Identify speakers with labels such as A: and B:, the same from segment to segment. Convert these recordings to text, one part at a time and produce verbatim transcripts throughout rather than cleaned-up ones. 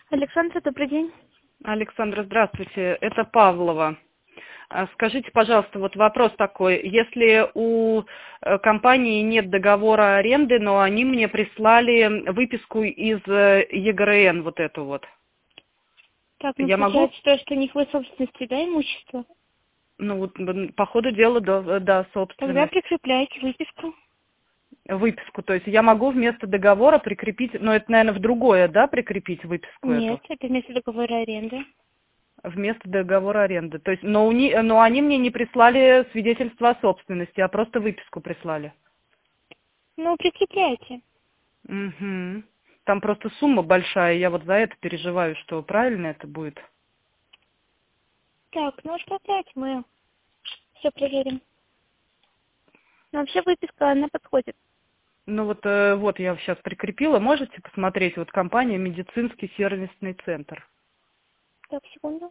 A: Александра, добрый день.
B: Александра, здравствуйте. Это Павлова. А, Скажите, пожалуйста, вот вопрос такой. Если у э, компании нет договора аренды, но они мне прислали выписку из э, ЕГРН, вот эту вот,
A: Так, ну
B: я могу,
A: получается то, что у них вы собственности, да, имущество?
B: ну вот м, по ходу дела, да, да,
A: Тогда
B: собственность,
A: прикрепляете выписку.
B: выписку, то есть я могу вместо договора прикрепить, но это, наверное, в другое, да, прикрепить выписку эту?
A: Нет, это вместо договора аренды.
B: Вместо договора аренды. То есть, но, у ни- но они мне не прислали свидетельство о собственности, а просто выписку прислали.
A: Ну, прикрепляйте.
B: Угу. Там просто сумма большая, я вот за это переживаю, что правильно это будет.
A: Так, ну что опять мы все проверим. Но вообще выписка, она подходит.
B: Ну вот, э, вот я сейчас прикрепила, можете посмотреть, вот компания «Медицинский сервисный центр».
A: Так, секунду.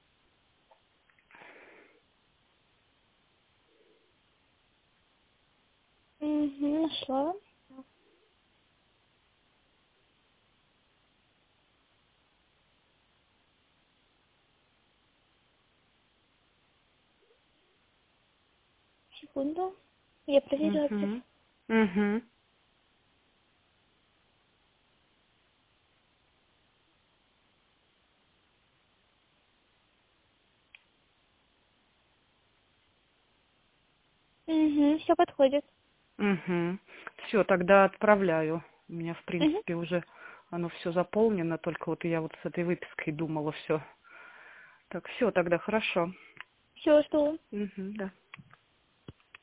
A: Угу, нашла. Секунду. Я проверю адрес.
B: Угу. Угу.
A: Угу, все подходит.
B: Угу. Все, тогда отправляю. У меня, в
A: Угу.
B: принципе, уже оно все заполнено, только вот я вот с этой выпиской думала все. Так, все, тогда хорошо.
A: Все, что
B: Угу, да.